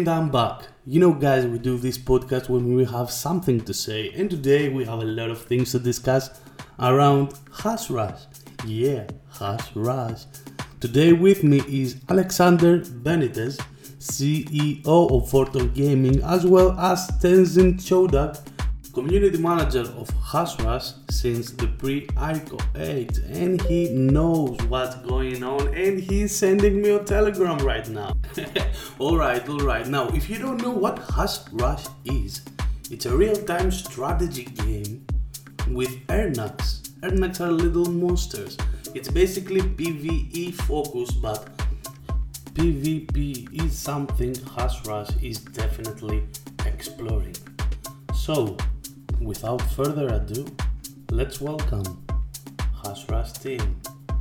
And I'm back. You know, guys, we do this podcast when we have something to say, and today we have a lot of things to discuss around Hash Rush. Yeah, Hash Rush. Today with me is Alexander Benitez, CEO of Forton Gaming, as well as Tenzin Chodak, community manager of Hash Rush since the pre-ICO 8, and he knows what's going on, and he's sending me a telegram right now. Alright. Now, if you don't know what Hash Rush is, it's a real-time strategy game with Ernax. Ernax are little monsters. It's basically PvE focused, but PvP is something Hash Rush is definitely exploring. So, without further ado, let's welcome Hash Rush team.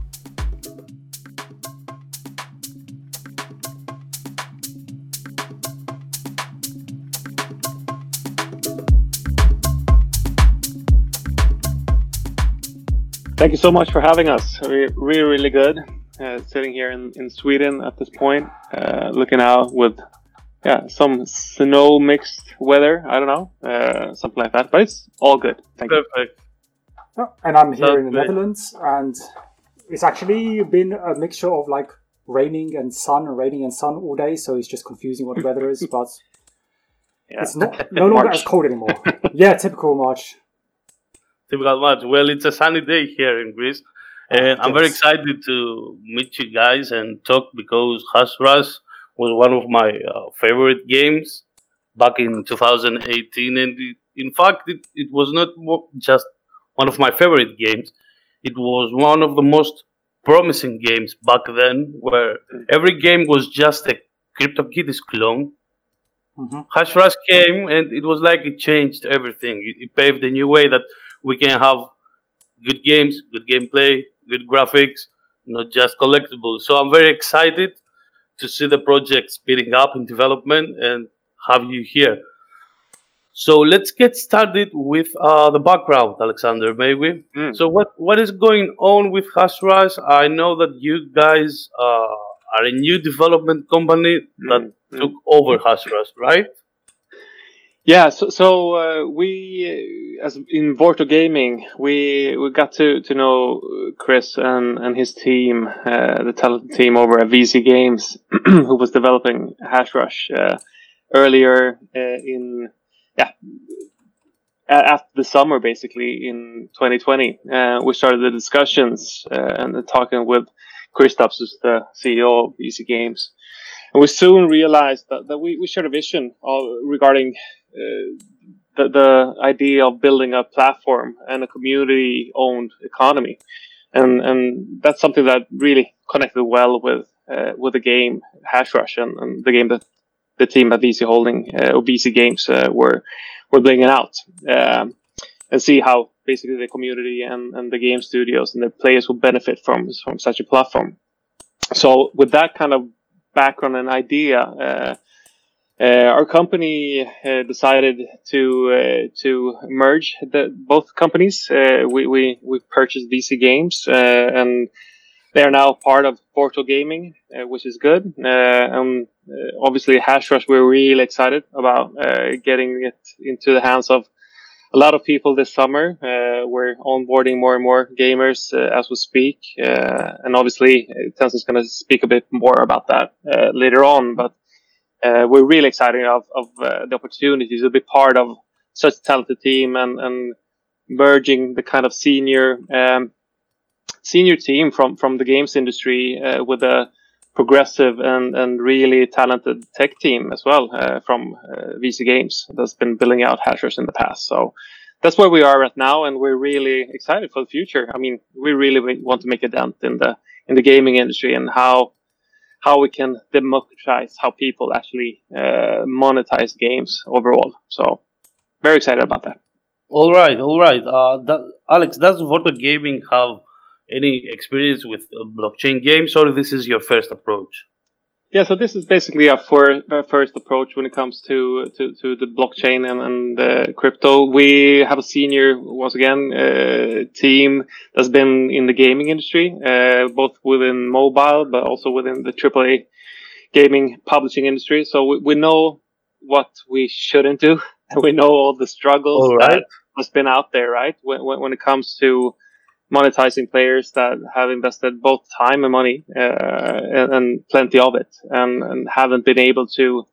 Thank you so much for having us. We're really good. Sitting here in Sweden at this point, looking out with some snow mixed weather. I don't know, something like that. But it's all good. Thank you. Perfect. And I'm here in the Netherlands, and it's actually been a mixture of like raining and sun all day. So it's just confusing what the weather is, but it's no longer as cold anymore. Yeah, typical March. Typical March. Well, it's a sunny day here in Greece, and I'm very excited to meet you guys and talk because Hash Rush was one of my favorite games back in 2018, and in fact, it was not just one of my favorite games. It was one of the most promising games back then, where every game was just a CryptoKitties clone. Mm-hmm. Hash Rush came, and it was like it changed everything. It paved a new way that we can have good games, good gameplay, good graphics, not just collectibles. So I'm very excited to see the project speeding up in development and have you here. So let's get started with the background, Alexander, maybe. So what is going on with Hash Rush? I know that you guys are a new development company that took over Hash Rush, right? Yeah, so we, as in Vorto Gaming, we got to know Chris and his team, the talent team over at VC Games, who was developing Hash Rush earlier after the summer, basically in 2020. We started the discussions and talking with Kristaps, who's the CEO of VC Games. And we soon realized that we shared a vision regarding the idea of building a platform and a community-owned economy, and that's something that really connected well with the game Hash Rush and the game that the team at VC Holding or VC Games were bringing out, and see how basically the community and the game studios and the players will benefit from such a platform. So with that kind of background and idea, our company decided to merge both companies. We purchased VC Games, and they are now part of Vorto Gaming, which is good. And obviously, Hash Rush, we're really excited about getting it into the hands of a lot of people this summer. We're onboarding more and more gamers as we speak, and obviously, Tenzin's going to speak a bit more about that later on, but we're really excited of the opportunity to be part of such a talented team and merging the kind of senior team from the games industry with a progressive and really talented tech team as well from VC Games that's been building out Hash Rush in the past. So that's where we are right now, and we're really excited for the future. I mean, we really want to make a dent in the gaming industry and how we can democratize how people actually monetize games overall. So, very excited about that. All right. Alex, does Vorto Gaming have any experience with blockchain games, or this is your first approach? Yeah, so this is basically our first approach when it comes to the blockchain and crypto. We have a senior, once again, team that's been in the gaming industry, both within mobile, but also within the AAA gaming publishing industry, so we know what we shouldn't do, and we know all the struggles that has been out there, right? When it comes to monetizing players that have invested both time and money and plenty of it, and haven't been able to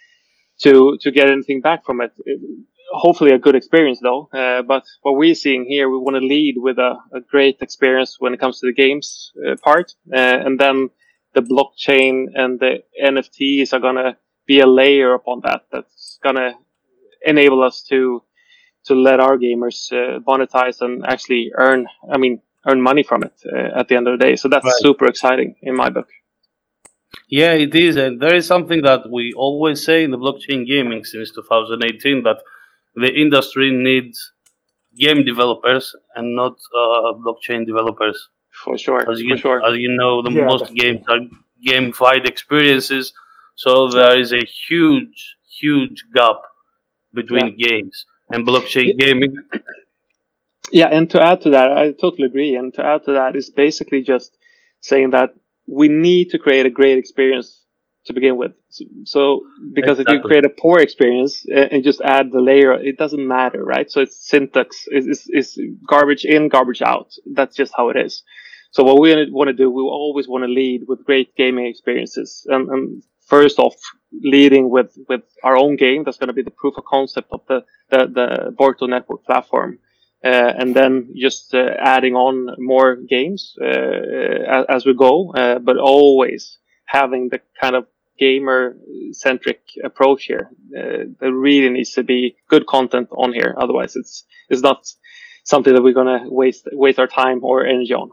get anything back from it. Hopefully a good experience though. But what we're seeing here, we want to lead with a great experience when it comes to the games part, and then the blockchain and the NFTs are gonna be a layer upon that's gonna enable us to let our gamers monetize and actually earn money from it at the end of the day. So that's super exciting in my book. Yeah, it is, and there is something that we always say in the blockchain gaming since 2018, that the industry needs game developers and not blockchain developers. For sure. As you know, most definitely. games are gamified experiences, so there is a huge gap between games and blockchain gaming. Yeah, and to add to that, I totally agree. And to add to that is basically just saying that we need to create a great experience to begin with. So because if you create a poor experience and just add the layer, it doesn't matter, right? So it's syntax, is garbage in, garbage out. That's just how it is. So what we want to do, we always want to lead with great gaming experiences. And first off, leading with our own game. That's going to be the proof of concept of the Borto Network platform. And then just adding on more games as we go, but always having the kind of gamer-centric approach here. There really needs to be good content on here. Otherwise, it's not something that we're going to waste our time or energy on.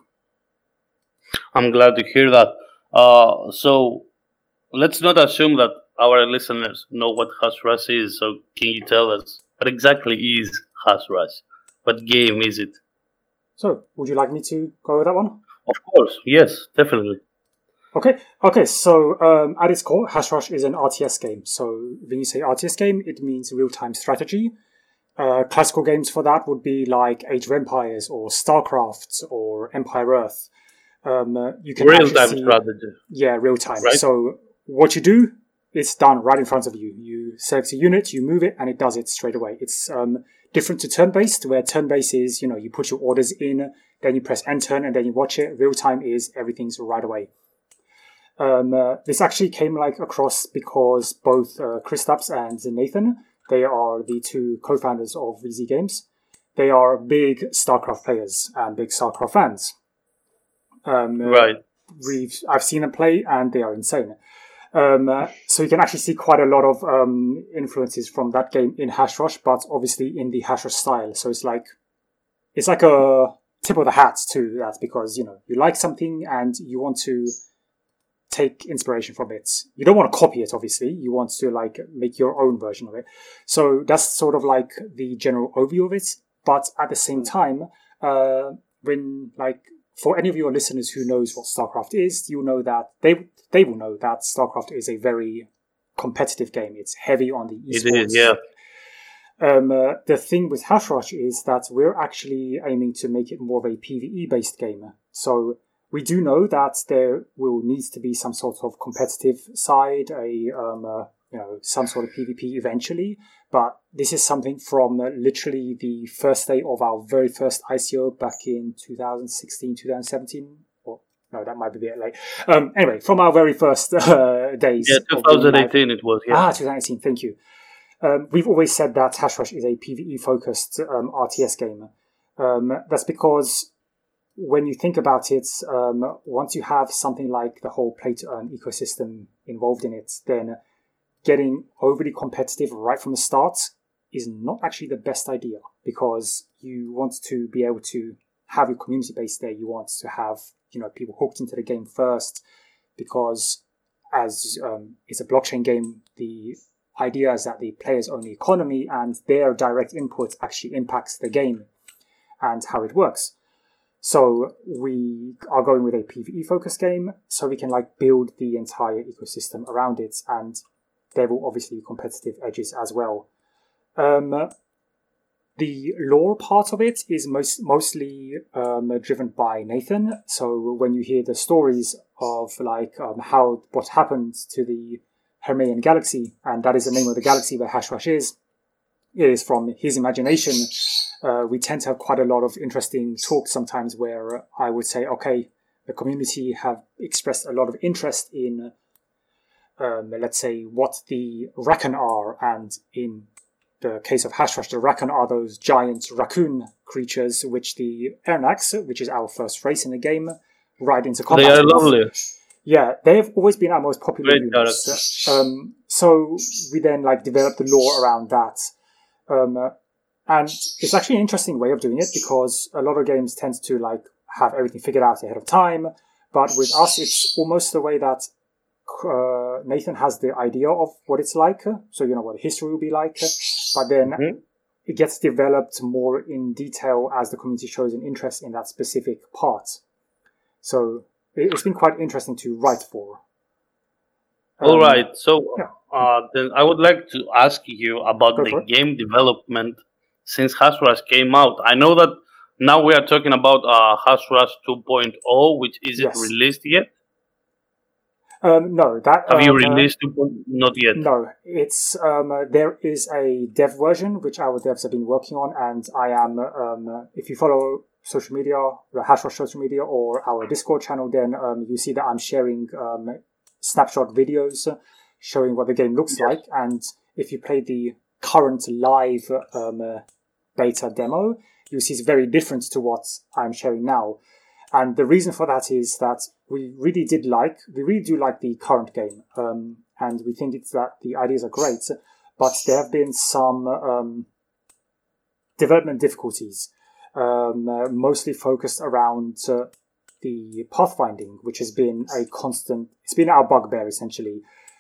I'm glad to hear that. So let's not assume that our listeners know what Hash Rush is. So can you tell us what exactly is Hash Rush? What game is it? So, would you like me to go with that one? Of course, yes, definitely. Okay. So, at its core, Hash Rush is an RTS game. So, when you say RTS game, it means real-time strategy. Classical games for that would be like Age of Empires or StarCraft or Empire Earth. You can real-time strategy. Yeah, real-time. Right? So, what you do, it's done right in front of you. You select a unit, you move it, and it does it straight away. It's different to turn-based, where turn-based is, you put your orders in, then you press enter, and then you watch it. Real-time is everything's right away. This actually came across because both Kristaps and Nathan, they are the two co-founders of VZ Games. They are big StarCraft players and big StarCraft fans. Right. I've seen them play, and they are insane. So you can actually see quite a lot of influences from that game in Hash Rush, but obviously in the Hash Rush style. So it's like a tip of the hat to that, because you like something and you want to take inspiration from it. You don't want to copy it, obviously. You want to make your own version of it. So that's sort of the general overview of it. But at the same time, when for any of your listeners who knows what StarCraft is, you'll know that they will know that StarCraft is a very competitive game. It's heavy on the esports. It is, yeah. The thing with Hash Rush is that we're actually aiming to make it more of a PvE-based game. So we do know that there will need to be some sort of competitive side, some sort of PvP eventually. But this is something from literally the first day of our very first ICO back in 2016, 2017. Or no, that might be a bit late. Anyway, from our very first days. Yeah, 2018 it was. Yeah. 2018. Thank you. We've always said that Hash Rush is a PvE-focused RTS game. That's because when you think about it, once you have something like the whole play-to-earn ecosystem involved in it, then getting overly competitive right from the start is not actually the best idea, because you want to be able to have your community base there. You want to have people hooked into the game first, because as it's a blockchain game, the idea is that the players own the economy and their direct input actually impacts the game and how it works. So we are going with a PvE-focused game, so we can build the entire ecosystem around it, and there will obviously be competitive edges as well. The lore part of it is mostly driven by Nathan. So when you hear the stories of what happened to the Hermaean galaxy, and that is the name of the galaxy where Hashrash is, it is from his imagination. We tend to have quite a lot of interesting talks sometimes where I would say, okay, the community have expressed a lot of interest in, let's say, what the Rakan are, and in the case of Hashrash, the Rakan are those giant raccoon creatures which the Ernax, which is our first race in the game, ride into combat. They are lovely. Yeah, they've always been our most popular units. So we then developed the lore around that. And it's actually an interesting way of doing it, because a lot of games tend to have everything figured out ahead of time. But with us, it's almost the way that Nathan has the idea of what it's like. So you know what history will be like. But then it gets developed more in detail as the community shows an interest in that specific part. So it's been quite interesting to write for. All right. So then I would like to ask you about the game development since Hashrash came out. I know that now we are talking about Hashrash 2.0, which isn't released yet. No, that have you released? Not yet. No, it's there is a dev version which our devs have been working on, and I am. If you follow social media, the Hashrash social media, or our Discord channel, then you see that I'm sharing snapshot videos showing what the game looks like. And if you play the current live beta demo, you see it's very different to what I'm sharing now. And the reason for that is that we really do like the current game, and we think it's that the ideas are great, but there have been some development difficulties, mostly focused around the pathfinding, which has been it's been our bugbear essentially,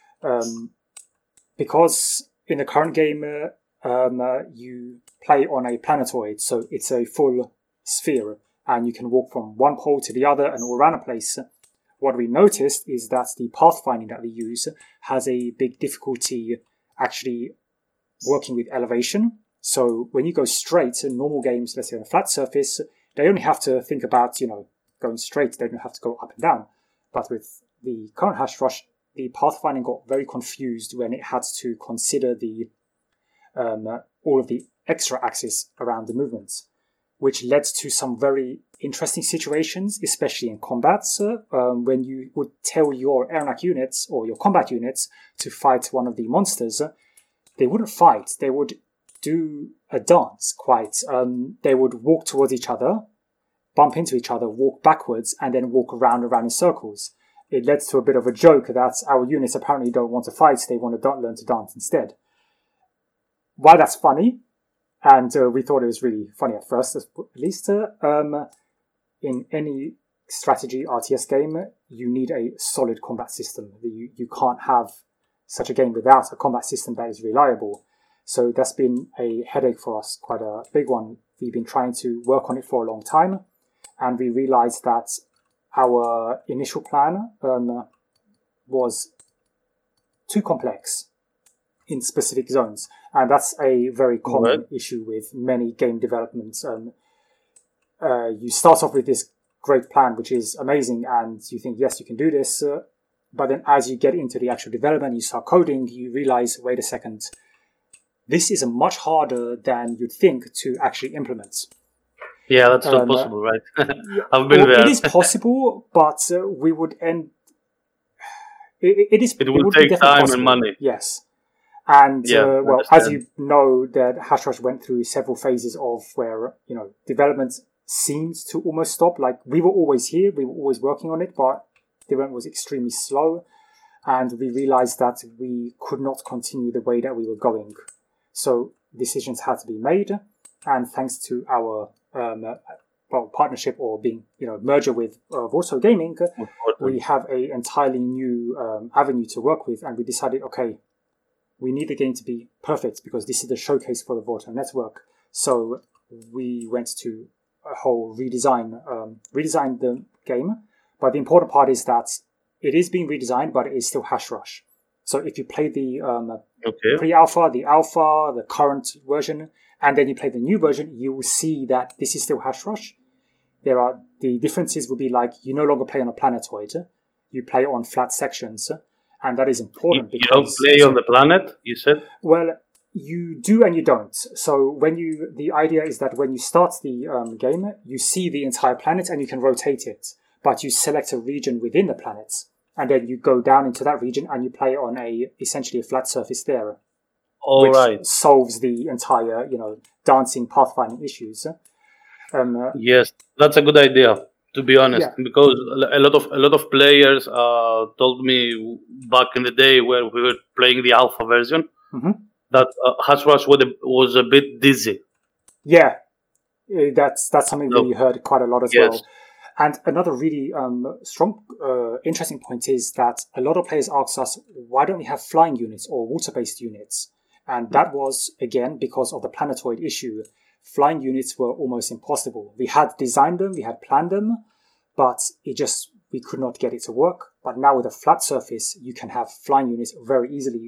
because in the current game you play on a planetoid, so it's a full sphere, and you can walk from one pole to the other and all around a place. What we noticed is that the pathfinding that we use has a big difficulty actually working with elevation. So when you go straight in normal games, let's say on a flat surface, they only have to think about, going straight. They don't have to go up and down. But with the current Hashrash, the pathfinding got very confused when it had to consider the all of the extra axes around the movements, which led to some very interesting situations, especially in combat, when you would tell your Ernak units or your combat units to fight one of the monsters. They wouldn't fight. They would do a dance, they would walk towards each other, bump into each other, walk backwards, and then walk around in circles. It led to a bit of a joke that our units apparently don't want to fight, they want to learn to dance instead. While that's funny, and we thought it was really funny at first, at least, in any strategy RTS game, you need a solid combat system. You can't have such a game without a combat system that is reliable. So that's been a headache for us, quite a big one. We've been trying to work on it for a long time, and we realized that our initial plan was too complex in specific zones. And that's a very common issue with many game developments. You start off with this great plan, which is amazing, and you think, yes, you can do this. But then as you get into the actual development, you start coding, you realize, wait a second, this is much harder than you'd think to actually implement. Yeah, that's not possible, right? I've been there. It is possible, but we would end... It will take time possible. And money. Yes. And, as you know, that Hashrash went through several phases of where, development seemed to almost stop. Like, we were always here, we were always working on it, but development was extremely slow. And we realized that we could not continue the way that we were going. So decisions had to be made. And thanks to our partnership or being, merger with Warsaw Gaming, we have an entirely new avenue to work with. And we decided, okay, we need the game to be perfect because this is the showcase for the Vortex network. So we went to a whole redesigned the game. But the important part is that it is being redesigned, but it is still Hashrash. So if you play the Okay. pre-alpha, the alpha, the current version, and then you play the new version, you will see that this is still Hash Rush. The differences will be like you no longer play on a planetoid, you play on flat sections, and that is important You because don't play on the planet, you said? well, you do and you don't. So the idea is that when you start the game, you see the entire planet and you can rotate it, but you select a region within the planet, and then you go down into that region and you play on essentially a flat surface there, All which right. solves the entire dancing pathfinding issues. Yes, that's a good idea. To be honest, Yeah. because a lot of players told me back in the day where we were playing the alpha version that Hash Rush was a bit dizzy. Yeah, that's something No. we heard quite a lot as Yes. well. And another really strong, interesting point is that a lot of players asked us, why don't we have flying units or water-based units? And that was, again, because of the planetoid issue. Flying units were almost impossible. We had designed them, we had planned them, but we could not get it to work. But now with a flat surface, you can have flying units very easily.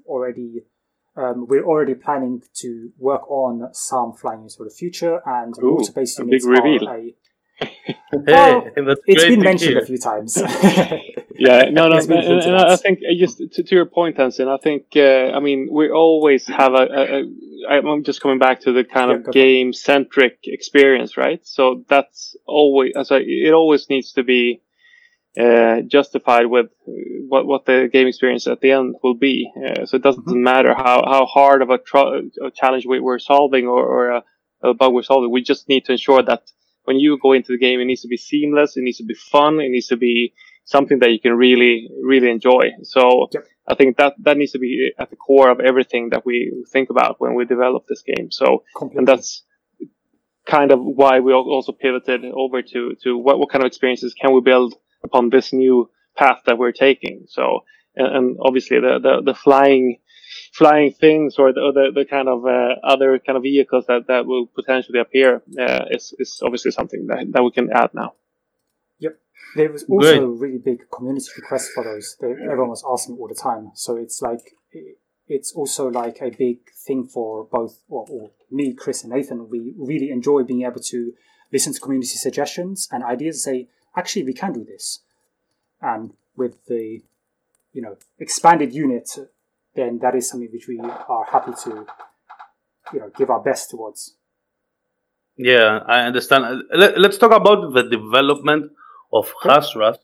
We're already planning to work on some flying units for the future, and Ooh, water-based a units big reveal. are Hey, that's it's great been to mentioned hear. a few times. Yeah, no, It's been hinted and at. I think just to your point, Hansen, I think we always have I'm just coming back to the kind Yeah, of go for it. game-centric experience, right? So that's always, it always needs to be justified with what the game experience at the end will be. So it doesn't matter how hard of a challenge we're solving or a bug we're solving. We just need to ensure that when you go into the game, it needs to be seamless, it needs to be fun, it needs to be something that you can really, really enjoy. So Yep. I think that needs to be at the core of everything that we think about when we develop this game. So, Completely. and that's kind of why we also pivoted over to what kind of experiences can we build upon this new path that we're taking. So, and obviously the flying things or the kind of other kind of vehicles that will potentially appear is obviously something that we can add now. Yep. There was also a really big community request for those. Everyone was asking all the time. So it's also like a big thing for both or me, Chris, and Nathan. We really enjoy being able to listen to community suggestions and ideas and say, actually, we can do this. And with the expanded unit, then that is something which we are happy to give our best towards. Yeah, I understand. Let's talk about the development of Hash Rush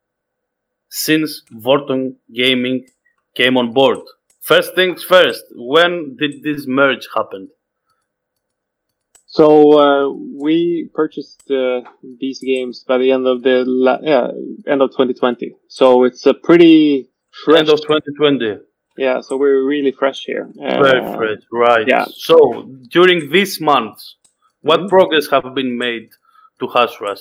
since Vorton Gaming came on board. First things first, when did this merge happen? So we purchased these games by the end of end of 2020. So it's a pretty fresh. End of 2020. Yeah, so we're really fresh here. Very fresh, right? Yeah. So during these months, what progress have been made to Hash Rush?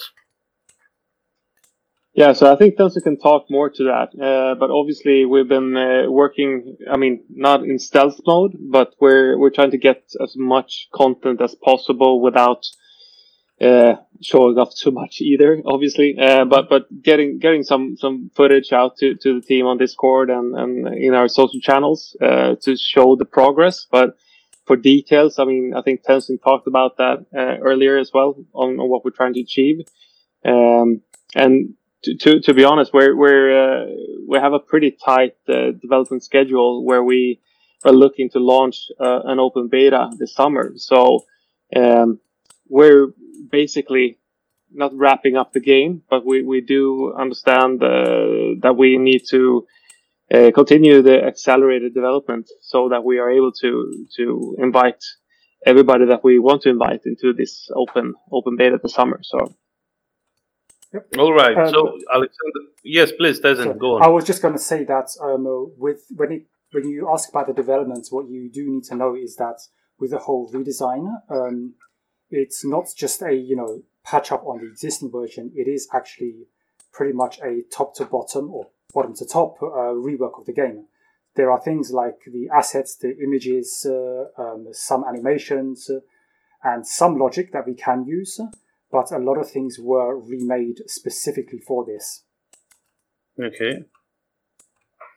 Yeah, so I think Tensu can talk more to that. But obviously, we've been working. I mean, not in stealth mode, but we're trying to get as much content as possible without showing off too much either. Obviously, but getting some footage out to the team on Discord and in our social channels to show the progress. But for details, I mean, I think Tensu talked about that earlier as well on what we're trying to achieve. And to be honest, we have a pretty tight development schedule where we are looking to launch an open beta this summer. So we're basically not wrapping up the game, but we do understand that we need to continue the accelerated development so that we are able to invite everybody that we want to invite into this open beta this summer. So. Yep. All right. So, Alexander, yes, please, Tezen, go on. I was just going to say that when you ask about the development, what you do need to know is that with the whole redesign, it's not just a patch up on the existing version. It is actually pretty much a top to bottom or bottom to top rework of the game. There are things like the assets, the images, some animations, and some logic that we can use. But a lot of things were remade specifically for this. Okay.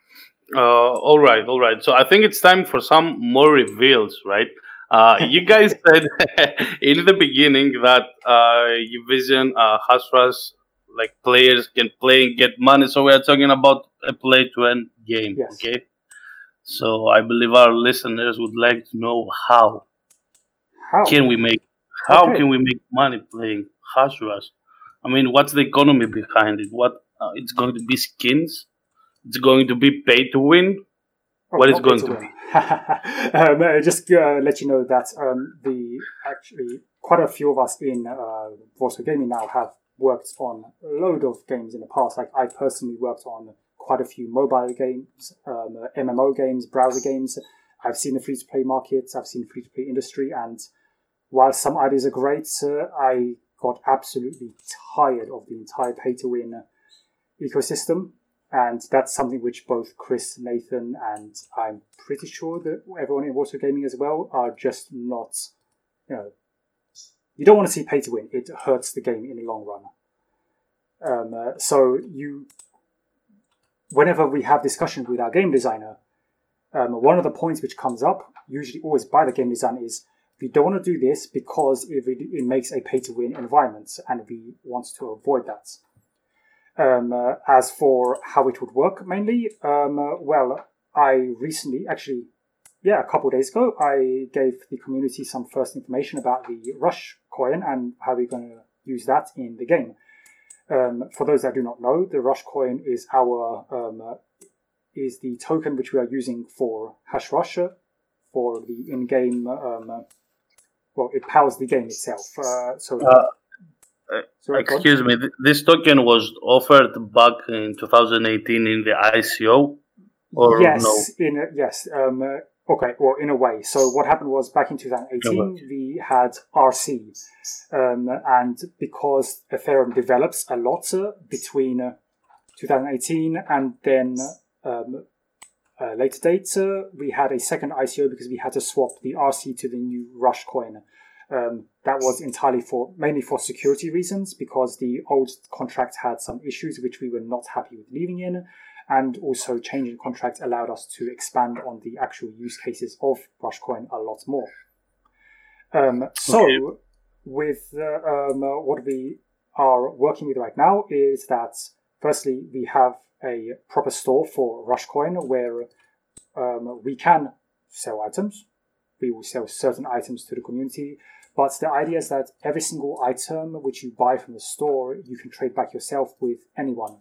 All right, all right. So I think it's time for some more reveals, right? You guys said in the beginning that you vision Hasras like players can play and get money. So we are talking about a play to earn game, Yes. okay? So I believe our listeners would like to know how How? can we make how Okay. can we make money playing Hasras? I mean, what's the economy behind it? What it's going to be skins? It's going to be pay to win. Oh, What is not going pay to win. Just let you know that actually quite a few of us in Warsaw Gaming now have worked on a load of games in the past. Like I personally worked on quite a few mobile games, MMO games, browser games. I've seen the free-to-play markets. I've seen the free-to-play industry, and while some ideas are great, I got absolutely tired of the entire pay-to-win ecosystem. And that's something which both Chris, Nathan, and I'm pretty sure that everyone in Warsaw Gaming as well are just not, you don't want to see pay to win. It hurts the game in the long run. Whenever we have discussions with our game designer, one of the points which comes up, usually always by the game designer, is we don't want to do this because it makes a pay to win environment, and we want to avoid that. As for how it would work mainly, I recently, a couple of days ago, I gave the community some first information about the Rush coin and how we're going to use that in the game. For those that do not know, the Rush coin is is the token which we are using for Hash Rush for the in-game. It powers the game itself. Excuse me, this token was offered back in 2018 in the ICO, or yes, no? Okay, well, in a way. So what happened was back in 2018, we had RC, and because Ethereum develops a lot between 2018 and then later date, we had a second ICO because we had to swap the RC to the new Rush coin. That was mainly for security reasons, because the old contract had some issues which we were not happy with leaving in, and also changing the contract allowed us to expand on the actual use cases of Rushcoin a lot more. With what we are working with right now is that firstly we have a proper store for Rushcoin where we can sell items. We will sell certain items to the community. But the idea is that every single item which you buy from the store, you can trade back yourself with anyone.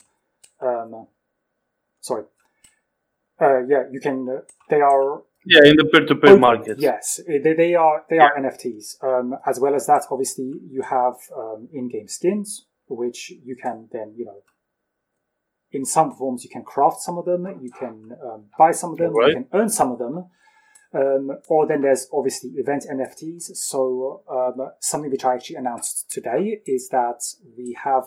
You can. They are. Yeah, in the peer-to-peer market. Yes, they are NFTs. As well as that, obviously, you have in-game skins, which you can then, in some forms, you can craft some of them. You can buy some of them. Right. You can earn some of them. Or then there's obviously event NFTs. So something which I actually announced today is that we have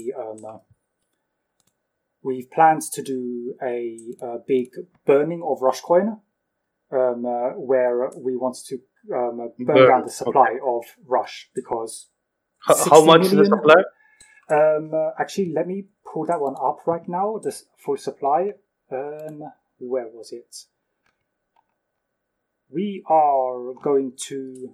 we've planned to do a big burning of Rushcoin, where we want to burn down the supply of Rush, because how much is the supply? Actually, let me pull that one up right now. The full supply. Where was it? We are going to...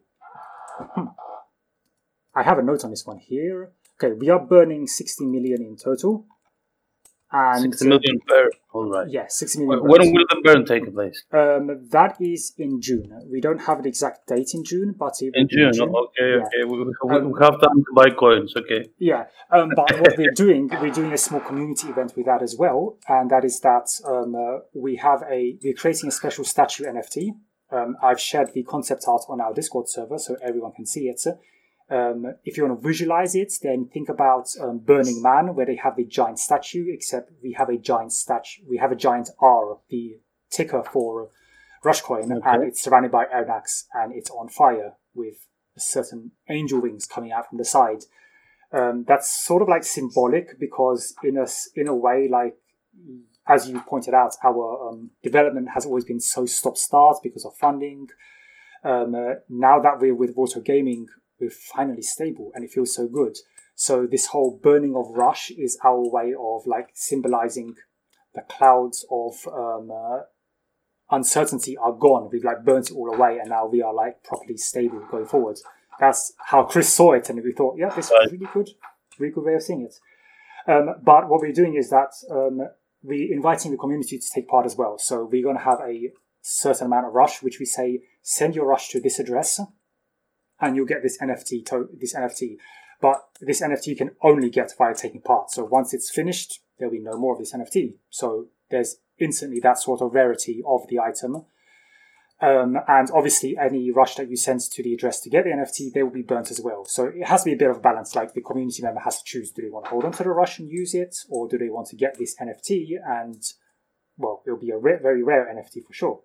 I have a note on this one here. Okay, we are burning 60 million in total. And 60 million per... All right. Yes, 60 million. When will the burn take place? That is in June. We don't have an exact date in June, but it will in June. Okay. We have time to buy coins. Okay. Yeah, but what we're doing a small community event with that as well, and that is that we're creating a special statue NFT. I've shared the concept art on our Discord server so everyone can see it. If you want to visualize it, then think about Burning Man, where they have the giant statue, except we have a giant statue. We have a giant R, the ticker for Rushcoin, and it's surrounded by aeronax, and it's on fire with certain angel wings coming out from the side. That's sort of like symbolic, because in a way, like, as you pointed out, our development has always been so stop-start because of funding. Now that we're with Warsaw Gaming, we're finally stable, and it feels so good. So this whole burning of Rush is our way of like symbolizing the clouds of uncertainty are gone. We've like burnt it all away, and now we are like properly stable going forward. That's how Chris saw it, and we thought, yeah, this is really good way of seeing it. But what we're doing is that we're inviting the community to take part as well. So we're going to have a certain amount of rush, which we say, send your rush to this address, and you'll get this NFT. But this NFT you can only get via taking part. So once it's finished, there'll be no more of this NFT. So there's instantly that sort of rarity of the item. And obviously any rush that you send to the address to get the NFT, they will be burnt as well. So it has to be a bit of a balance. Like the community member has to choose, do they want to hold on to the rush and use it? Or do they want to get this NFT? And, well, it'll be a very rare NFT for sure.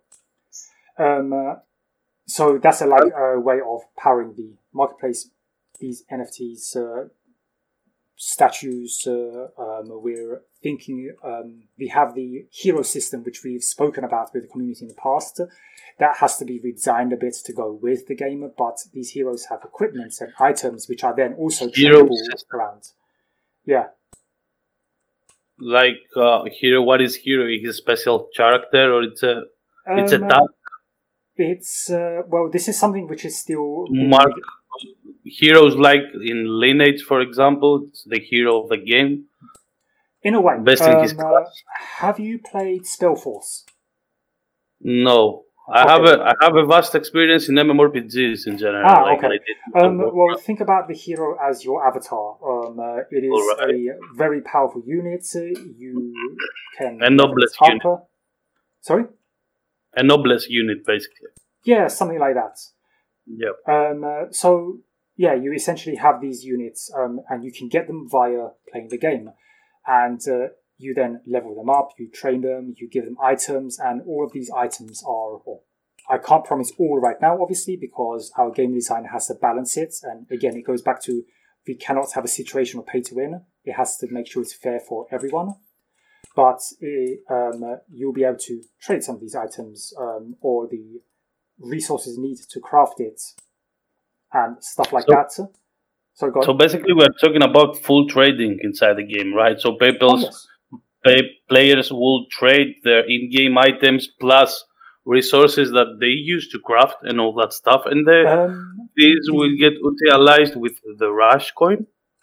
So that's a way of powering the marketplace. These NFTs, statues, we're thinking, we have the hero system, which we've spoken about with the community in the past. That has to be redesigned a bit to go with the game, but these heroes have equipment and items which are then also tradable around. Yeah. Like hero, what is hero? Is he a special character, or it's a task? It's well, this is something which is still heroes like in Lineage, for example. It's the hero of the game. In a way. Best in his class. Have you played Spellforce? No. I have a vast experience in MMORPGs in general. Okay. Well, think about the hero as your avatar. It is a very powerful unit. You can... A noblesse unit. Sorry? A noblesse unit, basically. Yeah, something like that. Yep. So, yeah, you essentially have these units, and you can get them via playing the game. And you then level them up, you train them, you give them items, and all of these items are... Well, I can't promise all right now, obviously, because our game designer has to balance it. And again, it goes back to, we cannot have a situation of pay to win. It has to make sure it's fair for everyone. But you'll be able to trade some of these items, or the resources needed to craft it, and stuff like that. So basically, we're talking about full trading inside the game, right? So players will trade their in-game items plus resources that they use to craft and all that stuff, and these will get utilized with the Rush coin.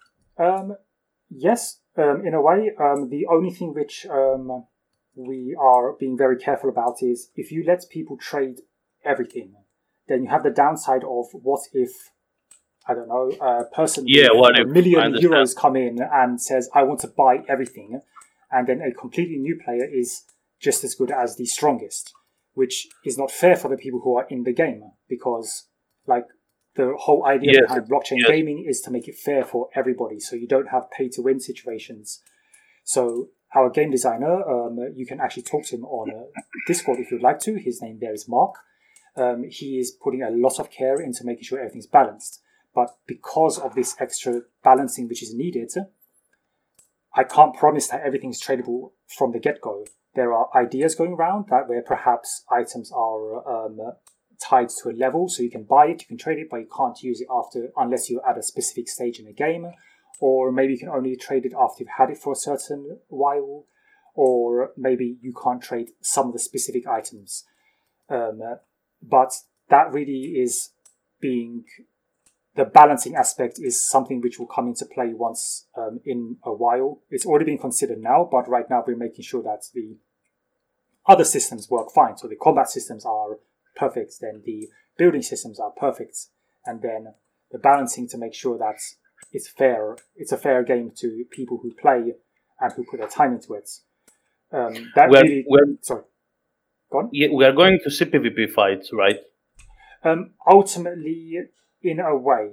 Yes, in a way. The only thing which we are being very careful about is if you let people trade everything, then you have the downside of what if, I don't know, a person with $1 million euros come in and says, I want to buy everything, and then a completely new player is just as good as the strongest, which is not fair for the people who are in the game, because like the whole idea behind blockchain gaming is to make it fair for everybody, so you don't have pay to win situations. So our game designer, you can actually talk to him on Discord if you'd like to. His name there is Mark. He is putting a lot of care into making sure everything's balanced. But because of this extra balancing which is needed, I can't promise that everything's tradable from the get-go. There are ideas going around that where perhaps items are tied to a level, so you can buy it, you can trade it, but you can't use it after unless you're at a specific stage in the game. Or maybe you can only trade it after you've had it for a certain while. Or maybe you can't trade some of the specific items. But that really is being... The balancing aspect is something which will come into play once in a while. It's already been considered now, but right now we're making sure that the other systems work fine. So the combat systems are perfect, then the building systems are perfect, and then the balancing to make sure that it's fair. It's a fair game to people who play and who put their time into it. Sorry. Go on. Yeah, we are going to see PvP fights, right? Ultimately, in a way,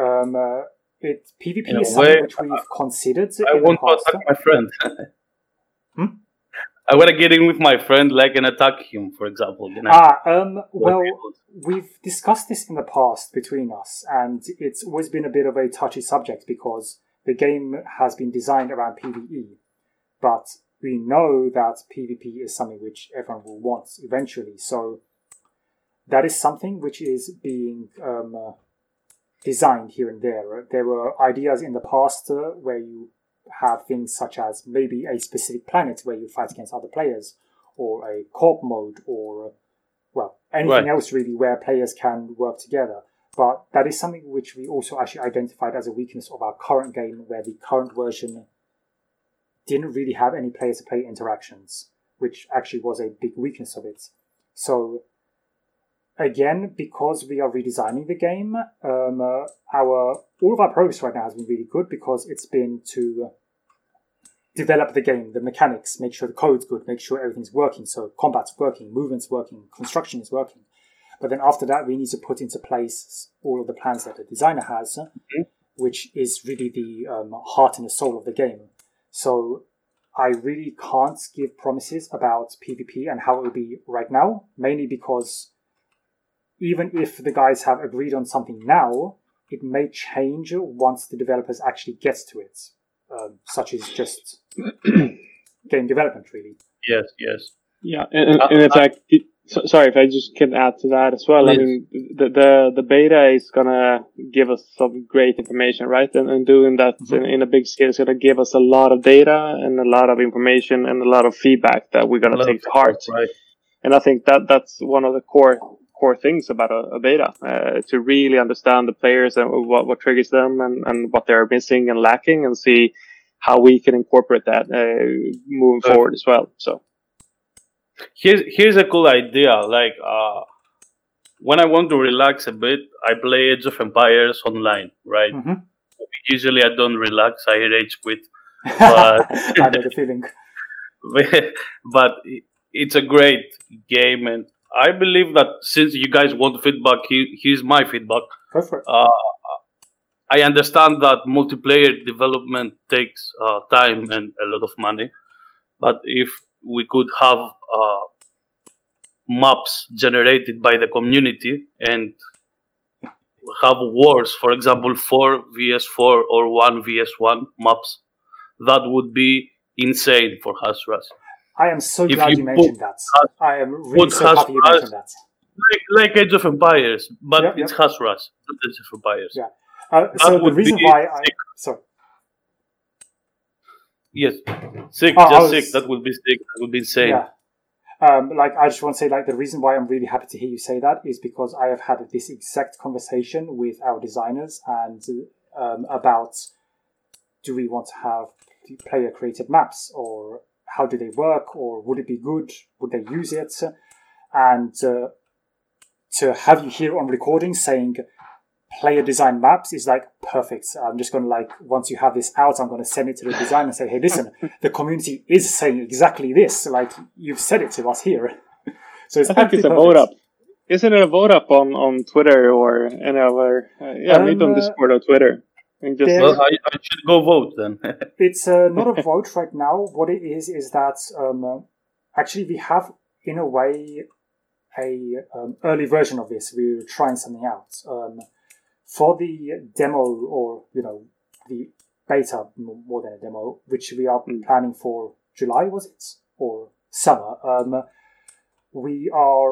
PvP is something which we've considered. I want to attack my friend. I want to get in with my friend, like, and attack him, for example. Well, we've discussed this in the past between us, and it's always been a bit of a touchy subject because the game has been designed around PvE, but we know that PvP is something which everyone will want eventually. So that is something which is being designed here and there. There were ideas in the past where you have things such as maybe a specific planet where you fight against other players, or a co-op mode, or, well, anything else really where players can work together. But that is something which we also actually identified as a weakness of our current game, where the current version didn't really have any player-to-player interactions, which actually was a big weakness of it. So, again, because we are redesigning the game, all of our progress right now has been really good, because it's been to develop the game, the mechanics, make sure the code's good, make sure everything's working, so combat's working, movement's working, construction is working. But then after that, we need to put into place all of the plans that the designer has, which is really the heart and the soul of the game. So I really can't give promises about PvP and how it will be right now, mainly because even if the guys have agreed on something now, it may change once the developers actually get to it, such as just game development, really. Yes. Yeah, and in fact, sorry if I just can add to that as well. Please. I mean, the beta is gonna give us some great information, right? And doing that in a big scale is gonna give us a lot of data and a lot of information and a lot of feedback that we're gonna take to heart. Right. And I think that's one of the core things about a beta, to really understand the players and what triggers them and what they're missing and lacking, and see how we can incorporate that moving forward as well. So. Here's a cool idea. Like, when I want to relax a bit, I play Age of Empires online, right? Mm-hmm. Usually I don't relax, I rage quit. But I know the feeling. But it's a great game, and I believe that since you guys want feedback, here's my feedback. Go for it. I understand that multiplayer development takes time and a lot of money, but if we could have maps generated by the community and have wars, for example, 4 vs 4 or 1 vs 1 maps, that would be insane for Hash-Rush. I am so glad you mentioned that. I am really so happy you mentioned that. Like Age of Empires, but it's Hash-Rush, not Age of Empires. Yeah. So the reason why sorry. Yes, sick. That would be sick. That would be insane. Yeah. I just want to say, the reason why I'm really happy to hear you say that is because I have had this exact conversation with our designers and about, do we want to have player-created maps, or how do they work, or would it be good? Would they use it? And to have you here on recording saying player design maps is perfect. I'm just going to once you have this out, I'm going to send it to the designer and say, hey, listen, the community is saying exactly this. You've said it to us here. So I think it's a vote up. Isn't it a vote up on Twitter or any other? Maybe on Discord or Twitter. And just I should go vote then. It's not a vote right now. What it is that actually we have, in a way, a early version of this. We're trying something out. For the demo, or the beta, more than a demo, which we are planning for July, was it, or summer? We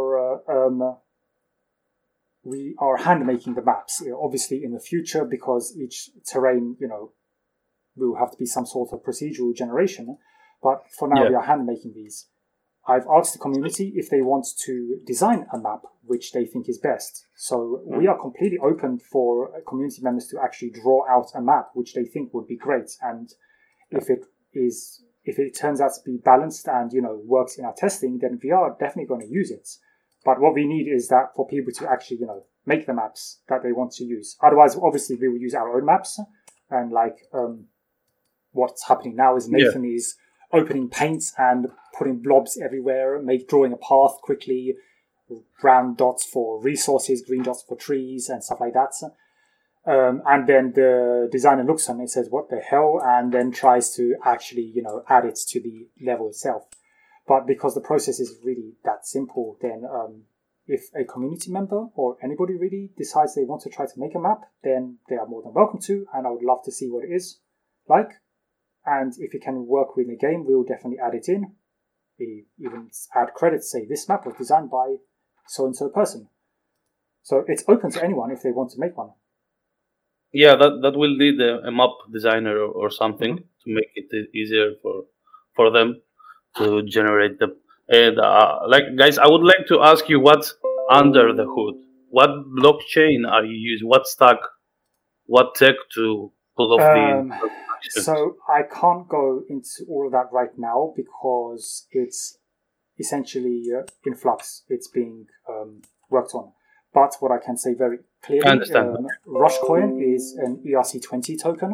are hand making the maps. Obviously, in the future, because each terrain, will have to be some sort of procedural generation. But for now, we are hand making these. I've asked the community if they want to design a map which they think is best. So we are completely open for community members to actually draw out a map which they think would be great. And if it turns out to be balanced and, works in our testing, then we are definitely going to use it. But what we need is that for people to actually, make the maps that they want to use. Otherwise, obviously, we will use our own maps. And what's happening now is Nathan is opening paint and putting blobs everywhere, drawing a path quickly, brown dots for resources, green dots for trees, and stuff like that. And then the designer looks on it and says, what the hell? And then tries to actually, add it to the level itself. But because the process is really that simple, then if a community member or anybody really decides they want to try to make a map, then they are more than welcome to, and I would love to see what it is like. And if it can work within the game, we'll definitely add it in. We even add credits, say this map was designed by so-and-so person. So it's open to anyone if they want to make one. Yeah, that will need a map designer or something to make it easier for them to generate them. And like guys, I would like to ask you what's under the hood. What blockchain are you using? What stack? What tech to pull off the transactions? So I can't go into all of that right now because it's essentially in flux. It's being worked on. But what I can say very clearly, I understand. Rushcoin is an ERC20 token.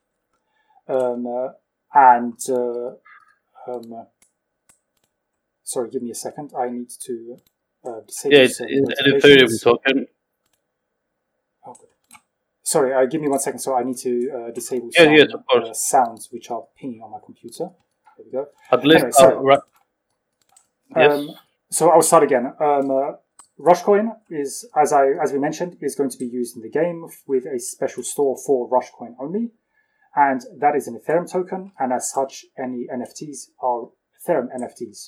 Sorry, give me a second. I need to disable. Yeah, it's an Ethereum token. Okay. Sorry, give me 1 second. So I need to disable Yes, of course. sounds which are pinging on my computer. There we go. At least, anyway, yes. So I'll start again. Rushcoin is, as we mentioned, is going to be used in the game with a special store for Rushcoin only, and that is an Ethereum token. And as such, any NFTs are Ethereum NFTs.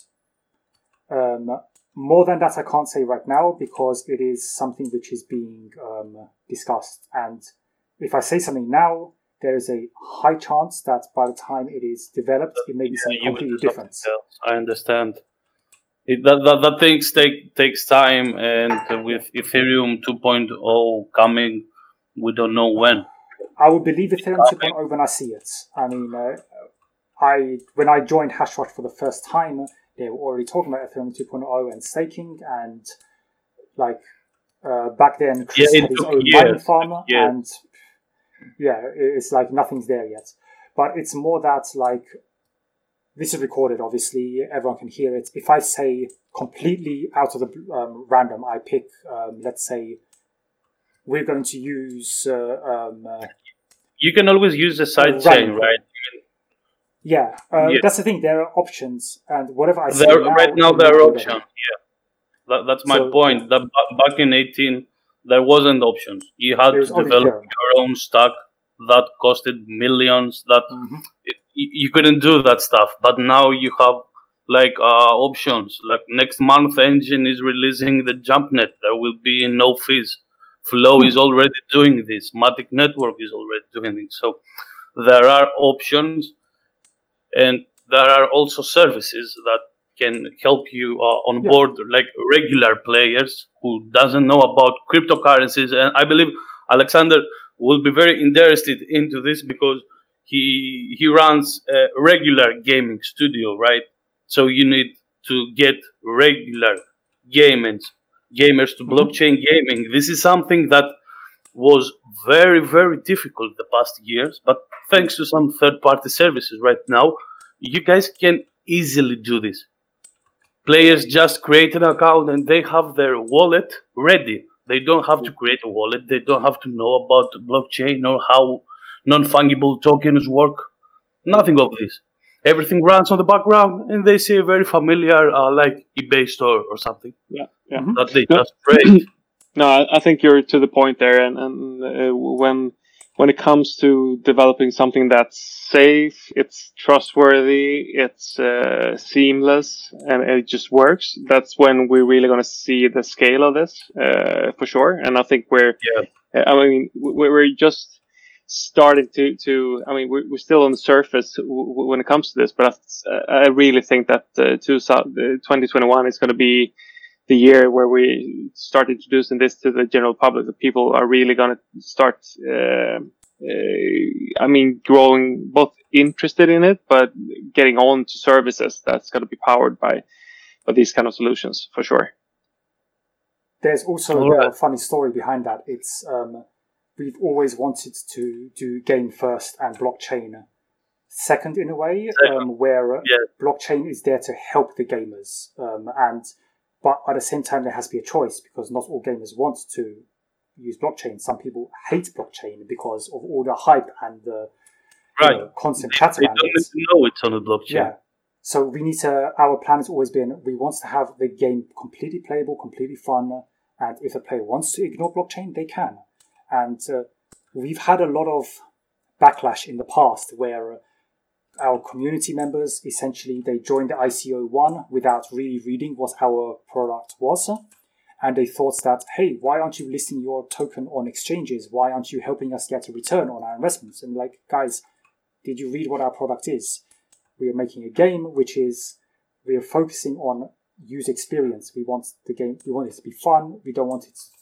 More than that, I can't say right now because it is something which is being discussed. And if I say something now, there is a high chance that by the time it is developed, it may be something completely different. I understand. That things takes time, and with Ethereum 2.0 coming, we don't know when. I will believe Ethereum 2.0 when I see it. I mean, when I joined Hashwatch for the first time, they were already talking about Ethereum 2.0 and staking, and like back then, Chris had his own mining farm, and it's like nothing's there yet. But it's more that like this is recorded, obviously, everyone can hear it. If I say completely out of the random, I pick, let's say, we're going to use. You can always use the sidechain, right? Yeah, that's the thing. There are options, and whatever I say right now there are options. Yeah, that's my point. That back in 18, there wasn't options. You had to develop your own stack that costed millions. That you couldn't do that stuff. But now you have like options. Like next month, Engine is releasing the JumpNet. There will be no fees. Flow is already doing this. Matic Network is already doing it. So there are options. And there are also services that can help you onboard like regular players who doesn't know about cryptocurrencies. And I believe Alexander will be very interested into this because he runs a regular gaming studio, right? So you need to get regular gamers to blockchain gaming. This is something that was very, very difficult the past years, but thanks to some third-party services right now, you guys can easily do this. Players just create an account and they have their wallet ready. They don't have to create a wallet. They don't have to know about blockchain or how non-fungible tokens work. Nothing of this. Everything runs on the background and they see a very familiar like eBay store or something. Yeah. That they just create. No, I think you're to the point there, and when it comes to developing something that's safe, it's trustworthy, it's seamless, and it just works, that's when we're really going to see the scale of this, for sure. And I think we're just starting to. I mean, we're still on the surface when it comes to this, but I really think that 2021 is going to be the year where we start introducing this to the general public, that people are really going to start, growing both interested in it, but getting on to services that's going to be powered by these kind of solutions, for sure. There's also a funny story behind that. It's we've always wanted to do game first and blockchain second in a way, where blockchain is there to help the gamers, but at the same time, there has to be a choice because not all gamers want to use blockchain. Some people hate blockchain because of all the hype and the constant chatter around it. They don't know it's on a blockchain. Yeah. So we need to. Our plan has always been we want to have the game completely playable, completely fun, and if a player wants to ignore blockchain, they can. And we've had a lot of backlash in the past where our community members, essentially, they joined the ICO1 without really reading what our product was. and they thought that, hey, why aren't you listing your token on exchanges? Why aren't you helping us get a return on our investments? And like, guys, did you read what our product is? We are making a game we are focusing on user experience. We want the game, we want it to be fun. We don't want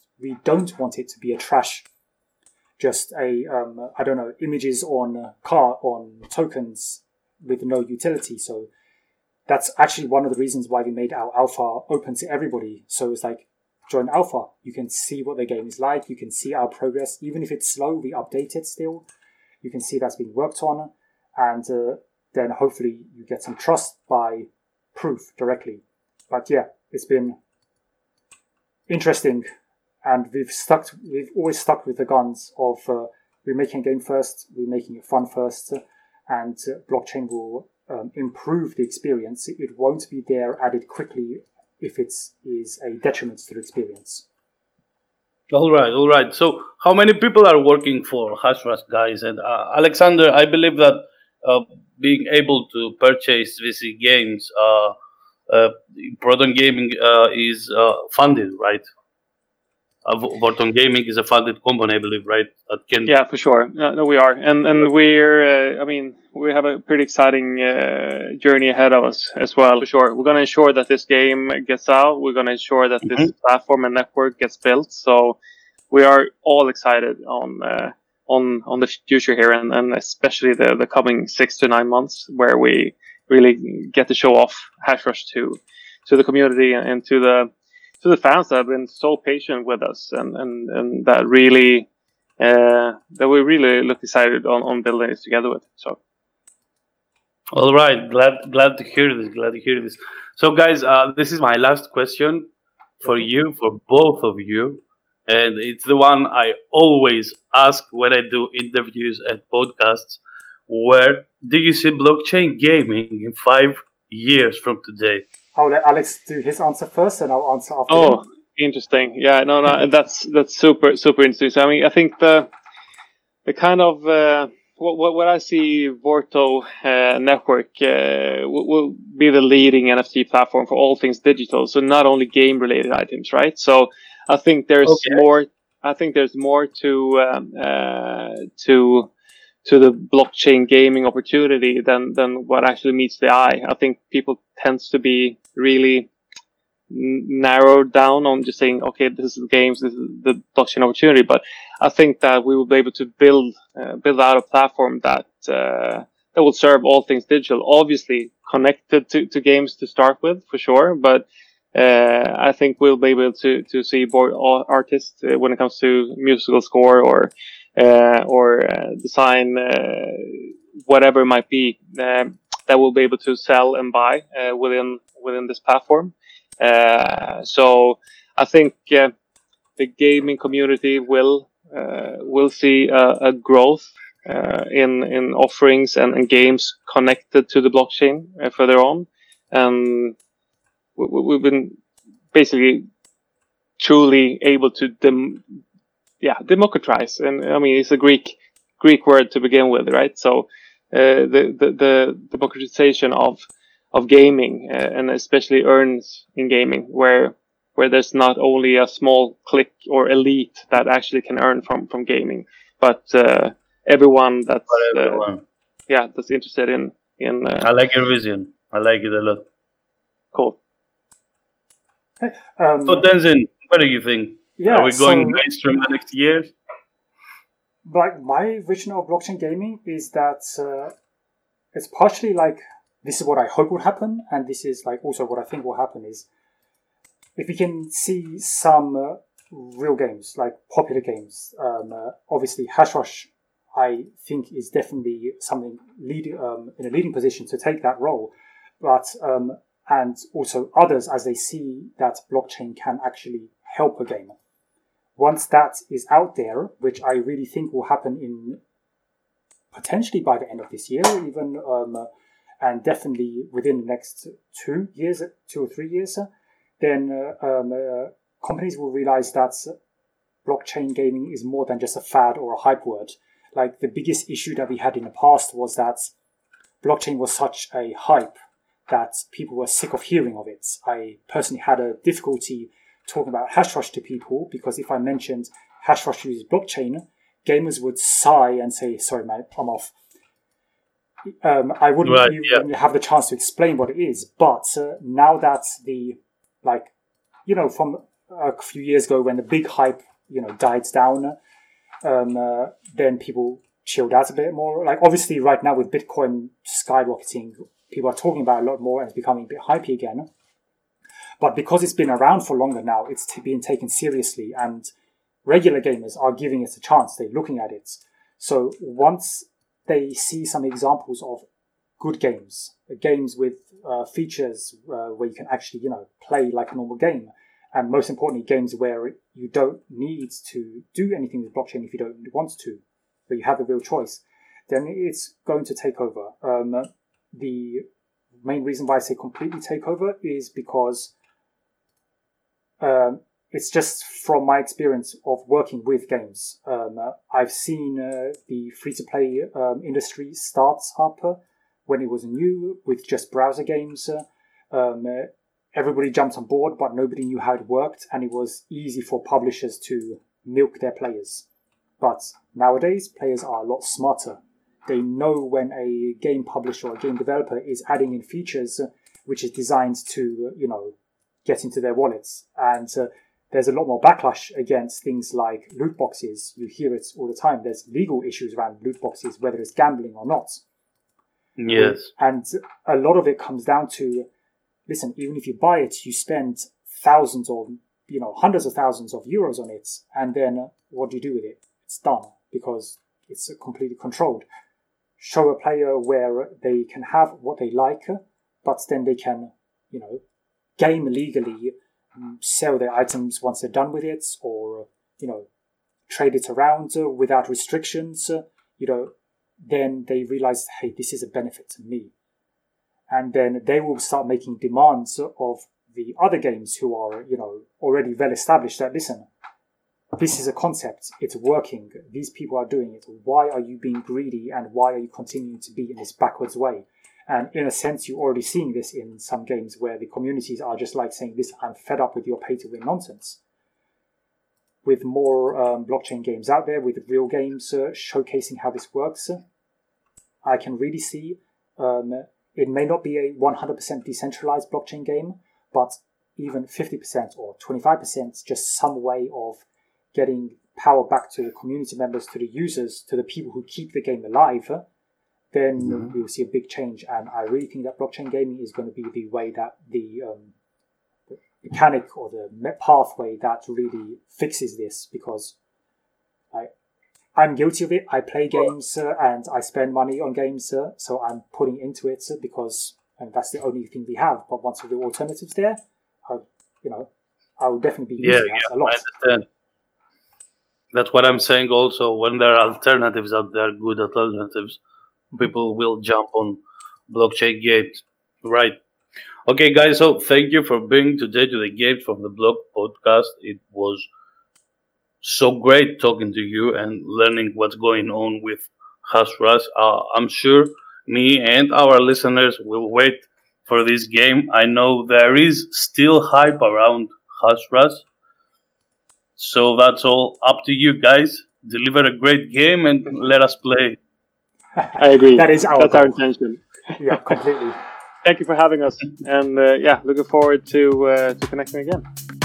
it to be a trash, just images on tokens with no utility. So that's actually one of the reasons why we made our alpha open to everybody. So it's like, join alpha. You can see what the game is like. You can see our progress. Even if it's slow, we update it still. You can see that's being worked on. And then hopefully you get some trust by proof directly. But yeah, it's been interesting. And we've always stuck with the guns of we're making a game first, we're making it fun first, and blockchain will improve the experience. It won't be there added quickly if it is a detriment to the experience. All right. So how many people are working for Hashrush, guys? And Alexander, I believe that being able to purchase VC games, Proton Gaming is funded, right? Proton Gaming is a funded company, I believe, right? Yeah, for sure. No, we are, and we're. We have a pretty exciting journey ahead of us as well. For sure, we're going to ensure that this game gets out. We're going to ensure that this platform and network gets built. So we are all excited on the future here, and especially the coming 6 to 9 months, where we really get to show off Hashrush to the community and to the fans that have been so patient with us, and that really that we really look excited on building this together with. So, all right, glad to hear this. So, guys, this is my last question for both of you, and it's the one I always ask when I do interviews and podcasts. Where do you see blockchain gaming in 5 years from today? I'll let Alex do his answer first, and I'll answer after. Oh, interesting. Yeah, no, that's super interesting. So, I think the kind of what I see, Vorto network will be the leading NFT platform for all things digital. So not only game related items, right? So I think there's more. I think there's more to the blockchain gaming opportunity than what actually meets the eye. I think people tends to be really narrowed down on just saying, okay, this is the games, this is the blockchain opportunity. But I think that we will be able to build out a platform that will serve all things digital. Obviously connected to games to start with, for sure. But I think we'll be able to see more artists when it comes to musical score or design, whatever it might be, that we'll be able to sell and buy within this platform. So I think the gaming community will see a growth in offerings and games connected to the blockchain further on, and we've been basically truly able to democratize, and I mean it's a Greek word to begin with, right? So the democratization of gaming, and especially earns in gaming, where there's not only a small clique or elite that actually can earn from gaming, but everyone that's interested in. I like your vision. I like it a lot. Cool. So Tenzin, what do you think? Yeah, are we going mainstream the next years? Like, my vision of blockchain gaming is that it's partially like, this is what I hope will happen, and this is like also what I think will happen is if we can see some real games, like popular games. Obviously, Hashrush, I think, is definitely something in a leading position to take that role, but and also others, as they see that blockchain can actually help a game. Once that is out there, which I really think will happen in potentially by the end of this year, even, and definitely within the next 2 or 3 years, then companies will realize that blockchain gaming is more than just a fad or a hype word. Like, the biggest issue that we had in the past was that blockchain was such a hype that people were sick of hearing of it. I personally had a difficulty talking about Hashrush to people, because if I mentioned Hashrush uses blockchain, gamers would sigh and say, sorry, mate, I'm off. I wouldn't even have the chance to explain what it is. But now that from a few years ago when the big hype, died down, then people chilled out a bit more. Like, obviously right now with Bitcoin skyrocketing, people are talking about it a lot more and it's becoming a bit hypey again. But because it's been around for longer now, it's being taken seriously, and regular gamers are giving it a chance. They're looking at it. So once they see some examples of good games with features where you can actually, play like a normal game, and most importantly, games where you don't need to do anything with blockchain if you don't want to, but you have the real choice, then it's going to take over. The main reason why I say completely take over is because it's just from my experience of working with games. I've seen the free-to-play industry start up when it was new with just browser games. Everybody jumped on board, but nobody knew how it worked, and it was easy for publishers to milk their players. But nowadays, players are a lot smarter. They know when a game publisher or a game developer is adding in features which is designed to, get into their wallets. And there's a lot more backlash against things like loot boxes. You hear it all the time. There's legal issues around loot boxes, whether it's gambling or not. Yes. And a lot of it comes down to, listen, even if you buy it, you spend thousands or, hundreds of thousands of euros on it. And then what do you do with it? It's done because it's completely controlled. Show a player where they can have what they like, but then they can, game legally, sell their items once they're done with it, or, trade it around without restrictions, then they realize, hey, this is a benefit to me. And then they will start making demands of the other games who are, already well established that, listen, this is a concept, it's working, these people are doing it, why are you being greedy and why are you continuing to be in this backwards way? And in a sense, you're already seeing this in some games where the communities are just like saying, listen, I'm fed up with your pay-to-win nonsense. With more blockchain games out there, with real games showcasing how this works, I can really see it may not be a 100% decentralized blockchain game, but even 50% or 25%, just some way of getting power back to the community members, to the users, to the people who keep the game alive, then we'll see a big change. And I really think that blockchain gaming is going to be the way that the mechanic or the pathway that really fixes this, because I'm guilty of it. I play games and I spend money on games, so I'm putting into it because that's the only thing we have. But once the alternatives there, I will definitely be using that a lot. I understand. That's what I'm saying also. When there are alternatives out there, good alternatives, people will jump on blockchain games. Right. Okay, guys, so thank you for being today to the Games from the Block podcast. It was so great talking to you and learning what's going on with Hashrush. I'm sure me and our listeners will wait for this game. I know there is still hype around Hashrush. So that's all up to you guys. Deliver a great game and let us play. I agree. That's our intention. Yeah, completely. Thank you for having us. And looking forward to connecting again.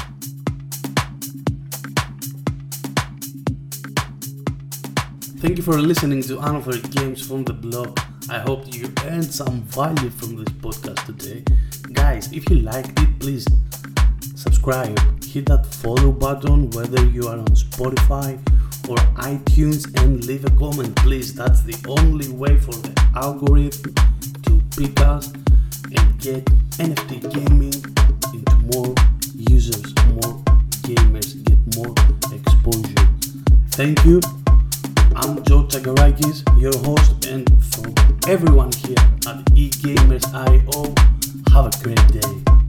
Thank you for listening to another Games from the Block. I hope you earned some value from this podcast today. Guys, if you liked it, please subscribe. Hit that follow button whether you are on Spotify or iTunes, and leave a comment, please. That's the only way for the algorithm to pick us and get NFT gaming into more users, more gamers, get more exposure. Thank you. I'm Joe Tagarakis, your host, and from everyone here at eGamers.io, have a great day.